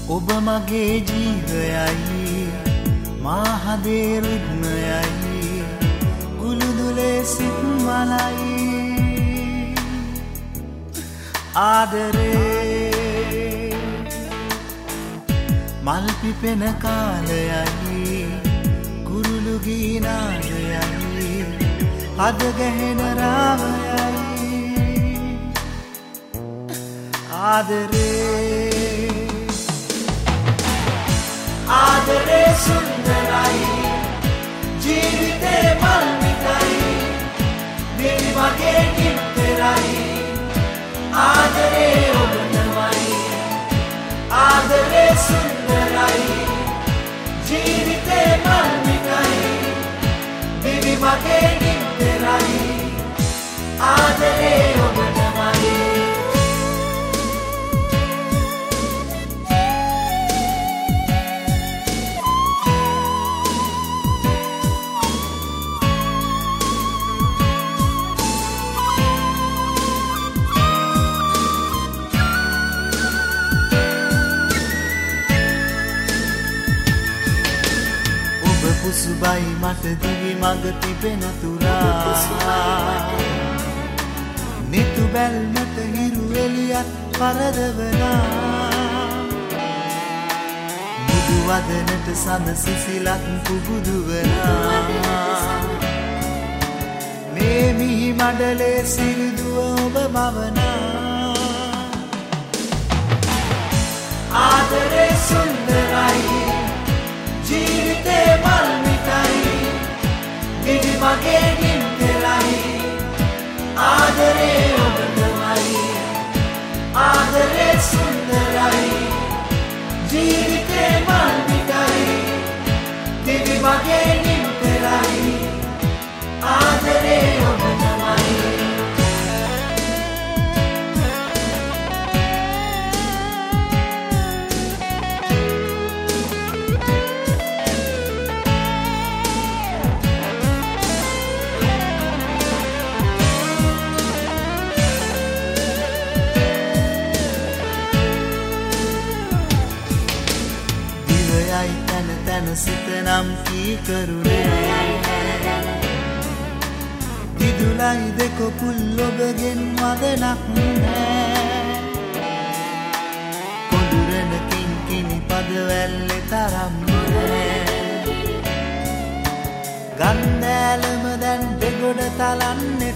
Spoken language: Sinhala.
ඔබ මගේ ජීවයයි මා හදේ රුධ්මයයි උළුදුලේ සිත් මලයි ආදරේ මල් පිපෙන කාලයයි කුරුළු ගීනාදයයි හද ගැහෙන රාවයයි ආදරේ සුන්දරයි ජීවිතේ මල් මිටයි දෙවි වගේ කිප්පෙරයි ආදරේ ඔබ තමයි ආදරේ සුන්දරයි ජීවිතේ මල් මිටයි දෙවි වගේ කිප්පෙරයි ආදරේ ඔබ තමයි පුසුබයි මට දිවි මඟ තිබෙන තුරා නිතු බැල්මට හිරු එළියක් පරදවනා මුදු වදනට සඳ සිසිලක් පුබුදුවනා මේ මිහි මඩලේ සිරිදුව ඔබ මවනා ආදරේ සුන්දරයි ජීවිතේ මල් මිටයි දිවි මගේ නිම්පෙලයි ආදරේ ඔබ තමයි ආදරේ සුන්දරයි ජීවිතේ මල් මිටයි දිවි මගේ නිම්පෙලයි ආදරේ ඔබ තමයි තැන සිතනම් කීකරුනේ දිදුලයි දෙකොපුල් ඔබගෙන් වදනක් නෑ කොඳුරන කිංකිණි පදවැල්ලේ තරම් නෑ ගන්දෑලම දැන් දෙගොඩ තලන්නේ